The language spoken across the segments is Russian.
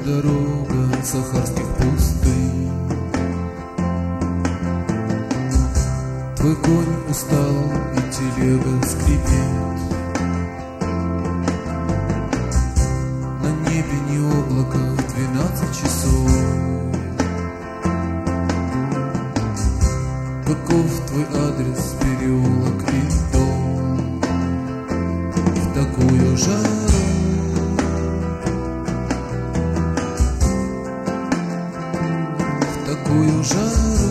дорога сахарских пустынь. Твой конь устал и телега скрипит. На небе не облако в 12 часов. Каков твой адрес, переулок и дом? В такую жару, в такую жару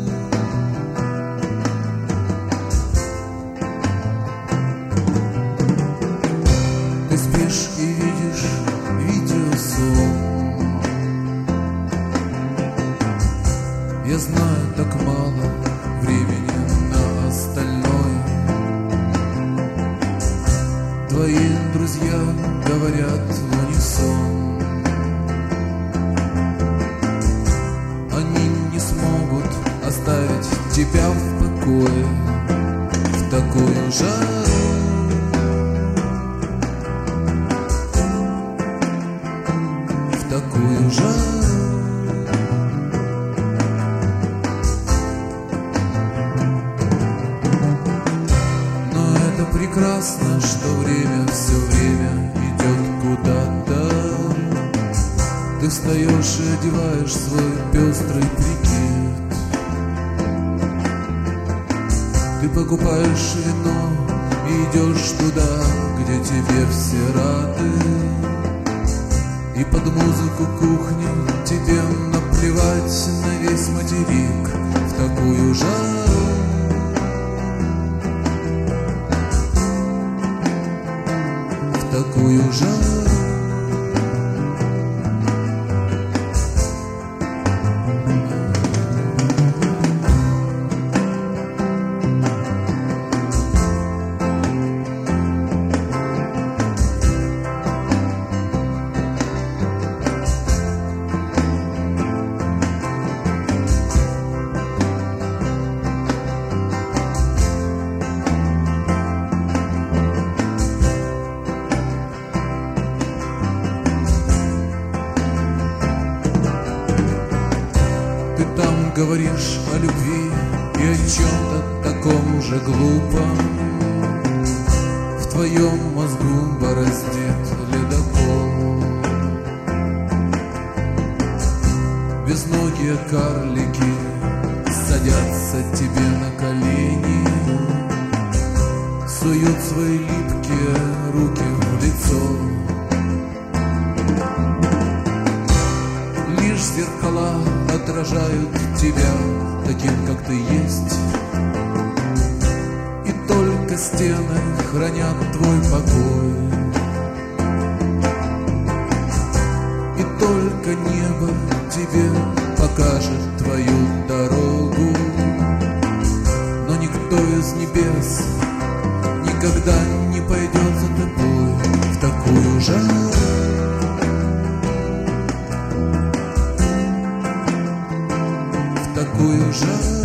ты спишь и видишь видеосон. Я знаю, так мало времени на остальное. Твои друзья говорят в унисон. Они не смогут оставить тебя в покое в такую жару, в такую жару. Прекрасно, что время все время идет куда-то. Ты встаешь и одеваешь свой пестрый прикид. Ты покупаешь вино и идешь туда, где тебе все рады. И под музыку кухни тебе наплевать на весь материк в такую жару, такую жару. Ты там говоришь о любви и о чем-то таком же глупом. В твоем мозгу бороздит ледокол. Безногие карлики садятся тебе на колени, суют свои липкие руки в лицо. Лишь зеркала отражают тебя таким, как ты есть, и только стены хранят твой покой, и только небо тебе покажет твою дорогу. Но никто из небес никогда не пойдет за тобой в такую жару, такую жару.